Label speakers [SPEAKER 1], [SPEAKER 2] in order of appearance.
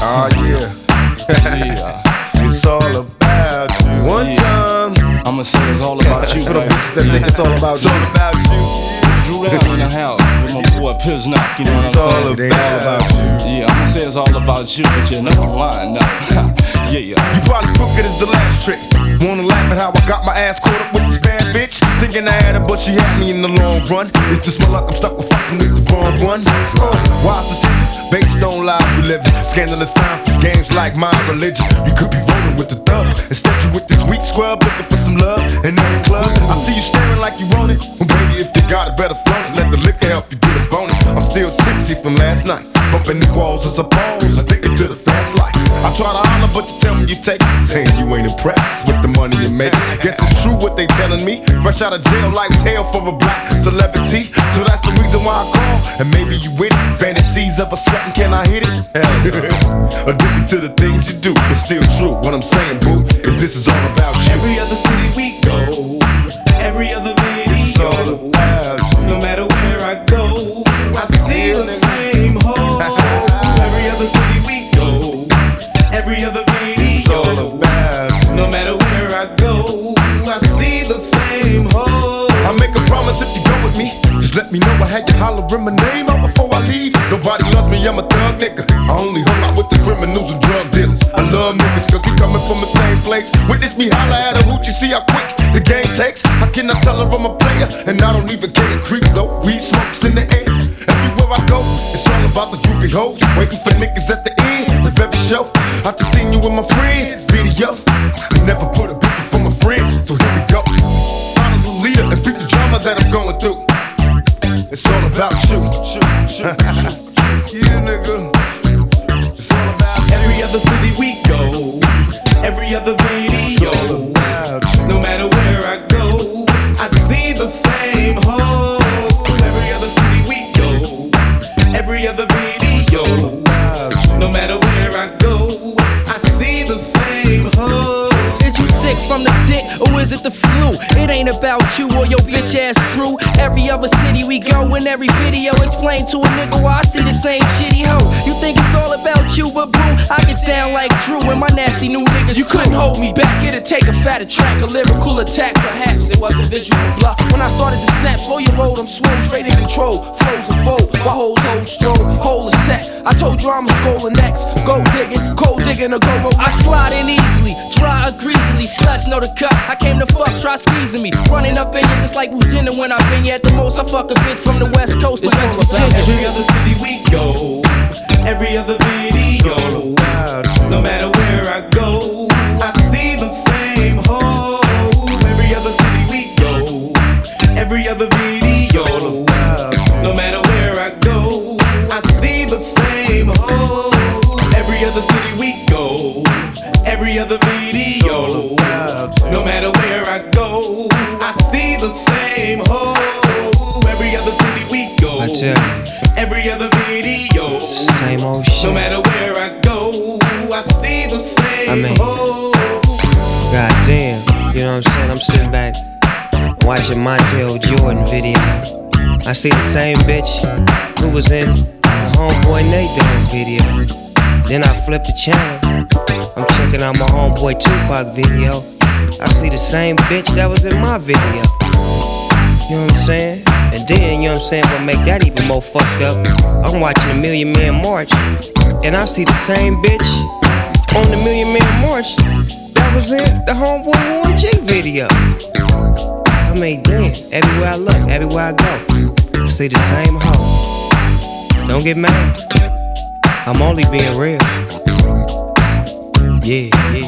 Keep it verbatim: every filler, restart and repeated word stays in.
[SPEAKER 1] Oh yeah.
[SPEAKER 2] Yeah.
[SPEAKER 1] It's all about you. One
[SPEAKER 2] Yeah.
[SPEAKER 1] time.
[SPEAKER 2] I'ma say it's all about you.
[SPEAKER 1] For the
[SPEAKER 2] right?
[SPEAKER 1] bitches that think it's all about
[SPEAKER 3] It's
[SPEAKER 1] you.
[SPEAKER 3] all about you.
[SPEAKER 2] Drew down in the house with my boy Piznock, you know
[SPEAKER 1] It's
[SPEAKER 2] what I'm
[SPEAKER 1] all
[SPEAKER 2] saying?
[SPEAKER 1] it ain't all about you.
[SPEAKER 2] Yeah, I'ma say it's all about you, but you know I'm lying now. Yeah.
[SPEAKER 1] You probably crooked as the last trick. Wanna laugh at how I got my ass caught up with this bad bitch? Thinking I had her, but she had me in the long run. It's just my luck, I'm stuck with fucking with the wrong one. Uh, wise decisions, based on lies we live in. Scandalous times, these games like my religion. You could be rolling with the thug. Instead you with this weak scrub, looking for some love in every club. I see you staring like you want it. Well baby, if you got it, better flaunt it. Let the liquor help you get a bonus. I'm still tipsy from last night. Bumping the walls as a pose, addicted to the fast life. I try to holler, but you tell me you take it. Saying you ain't impressed with the money you make. Guess it's true what they telling me. Fresh out of jail like hell for a black celebrity. So that's the reason why I call. And maybe you with it. Fantasies of a sweating, can I hit it? Addicted to the things you do. It's still true. What I'm saying, boo, is this is all about you.
[SPEAKER 3] Every other city we go, every other
[SPEAKER 1] It's all
[SPEAKER 3] video,
[SPEAKER 1] about you.
[SPEAKER 3] no matter where I go, I see the same hole. Every other city we go, every other
[SPEAKER 1] It's all
[SPEAKER 3] video,
[SPEAKER 1] about you.
[SPEAKER 3] no matter where I go, I see the same hole.
[SPEAKER 1] I make a promise if you go with me. Just let me know I had you hollering my name out before I leave. Nobody loves me, I'm a thug nigga. I only hung out with the criminals and drug dealers. I love niggas cause we coming from the same place. Witness me holla at a hoochie, see how quick the game takes. I cannot tell her I'm a player, and I don't even care. Creep though, weed smokes in the air. Everywhere I go, it's all about the groupie hoes. Waiting for niggas at the end of every show. I just seen you with my friends, video. Never put a beat for my friends, so here we go. Follow the leader and beat the drama that I'm going through. It's all about you. Yeah, nigga. It's all about you.
[SPEAKER 3] Every other city we go, every other
[SPEAKER 1] It's all
[SPEAKER 3] video,
[SPEAKER 1] about you.
[SPEAKER 3] no matter where I go, I see the same hole. Every other city we go, every other video,
[SPEAKER 1] About you.
[SPEAKER 3] no matter where I go, I see the same hole.
[SPEAKER 4] Is you sick from the dick, or is it the flu? It ain't about you or your bitch ass crew. Every other city we go, in every video, explain to a nigga why I see the same shitty hoe. You think it's all about you, but boo, I get down like Drew and my nasty new niggas. You couldn't hold me back, it'd take a fatter track, a lyrical attack. Perhaps it was a visual block. When I started to snap, slow your road, I'm swole, straight in control. Flows and fold, while hoes hold stroll, hole is set. I told you I'm a skull next. Go digging, cold digging, or go roll. I slide in easily, dry or greasily. Sluts know the cut. I came to fuck, try squeezing me. Running up in you just like Virginia when I've been you at the most. I fuck a bitch from the west coast to West Virginia.
[SPEAKER 3] Every other city we go, every other video, no matter where I go, I see the same hole. Every other city we go, every other video, no matter where I go, I see the same hole. Every other city we go, every other video, no matter where I go, I see the same hole. Every other city we go,
[SPEAKER 5] I tell you,
[SPEAKER 3] every other video,
[SPEAKER 5] same old shit.
[SPEAKER 3] no matter where I go, I see the same
[SPEAKER 5] I mean,
[SPEAKER 3] hole.
[SPEAKER 5] God damn, you know what I'm saying? I'm sitting back watching Montel Jordan video. I see the same bitch who was in the Homeboy Nate Dogg video. Then I flip the channel, I'm checking out my Homeboy Tupac video. I see the same bitch that was in my video. You know what I'm saying? And then, you know what I'm saying, what make that even more fucked up, I'm watching a Million Man March, and I see the same bitch on the Million Man March that was in the Homeboy Warren G video. I mean, damn, everywhere I look, everywhere I go, I see the same hoe. Don't get mad, I'm only being real. Yeah, yeah.